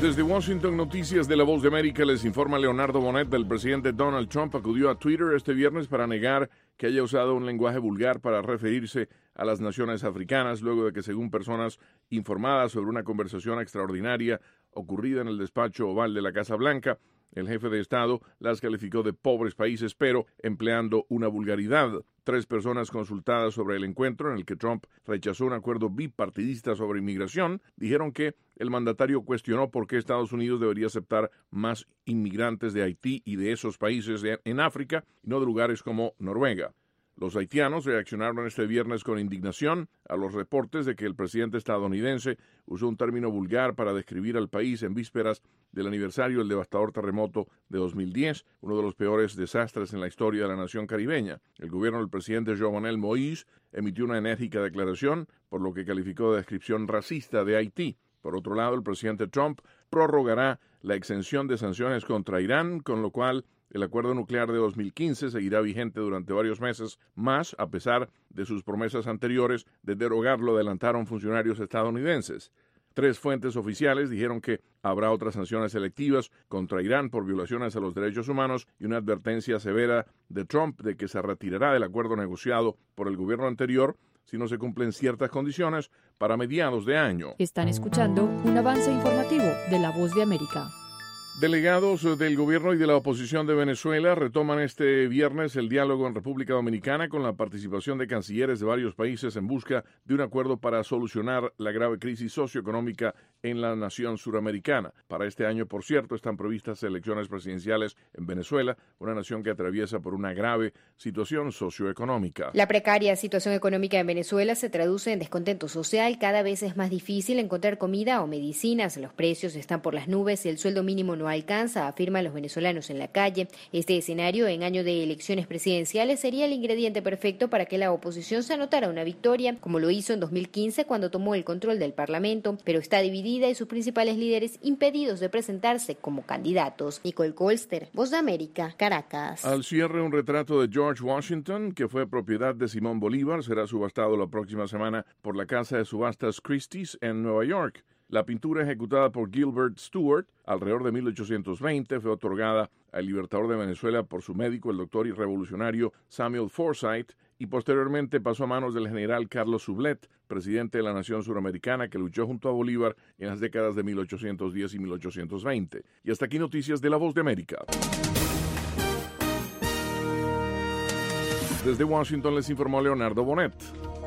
Desde Washington, Noticias de La Voz de América, les informa Leonardo Bonet. El presidente Donald Trump acudió a Twitter este viernes para negar que haya usado un lenguaje vulgar para referirse a las naciones africanas, luego de que, según personas informadas sobre una conversación extraordinaria ocurrida en el despacho oval de la Casa Blanca, el jefe de Estado las calificó de pobres países, pero empleando una vulgaridad. 3 personas consultadas sobre el encuentro, en el que Trump rechazó un acuerdo bipartidista sobre inmigración, dijeron que el mandatario cuestionó por qué Estados Unidos debería aceptar más inmigrantes de Haití y de esos países en África, y no de lugares como Noruega. Los haitianos reaccionaron este viernes con indignación a los reportes de que el presidente estadounidense usó un término vulgar para describir al país en vísperas del aniversario del devastador terremoto de 2010, uno de los peores desastres en la historia de la nación caribeña. El gobierno del presidente Jovenel Moïse emitió una enérgica declaración por lo que calificó de descripción racista de Haití. Por otro lado, el presidente Trump prorrogará la exención de sanciones contra Irán, con lo cual el acuerdo nuclear de 2015 seguirá vigente durante varios meses más, a pesar de sus promesas anteriores de derogarlo, adelantaron funcionarios estadounidenses. 3 fuentes oficiales dijeron que habrá otras sanciones selectivas contra Irán por violaciones a los derechos humanos y una advertencia severa de Trump de que se retirará del acuerdo negociado por el gobierno anterior si no se cumplen ciertas condiciones para mediados de año. Están escuchando un avance informativo de La Voz de América. Delegados del gobierno y de la oposición de Venezuela retoman este viernes el diálogo en República Dominicana con la participación de cancilleres de varios países en busca de un acuerdo para solucionar la grave crisis socioeconómica en la nación suramericana. Para este año, por cierto, están previstas elecciones presidenciales en Venezuela, una nación que atraviesa por una grave situación socioeconómica. La precaria situación económica en Venezuela se traduce en descontento social. Cada vez es más difícil encontrar comida o medicinas. Los precios están por las nubes y el sueldo mínimo no alcanza, afirman los venezolanos en la calle. Este escenario en año de elecciones presidenciales sería el ingrediente perfecto para que la oposición se anotara una victoria, como lo hizo en 2015 cuando tomó el control del Parlamento, pero está dividida y sus principales líderes impedidos de presentarse como candidatos. Nicole Colster, Voz de América, Caracas. Al cierre, un retrato de George Washington, que fue propiedad de Simón Bolívar, será subastado la próxima semana por la casa de subastas Christie's en Nueva York. La pintura, ejecutada por Gilbert Stuart alrededor de 1820, fue otorgada al libertador de Venezuela por su médico, el doctor y revolucionario Samuel Forsyth, y posteriormente pasó a manos del general Carlos Sublet, presidente de la nación suramericana que luchó junto a Bolívar en las décadas de 1810 y 1820. Y hasta aquí noticias de La Voz de América. Desde Washington les informó Leonardo Bonet.